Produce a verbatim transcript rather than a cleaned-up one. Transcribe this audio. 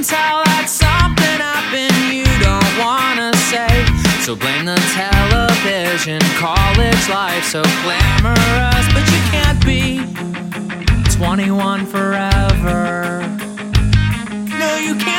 tell that something happened you don't wanna say. So blame the television, college life so glamorous, but you can't be twenty-one forever. No, you can't.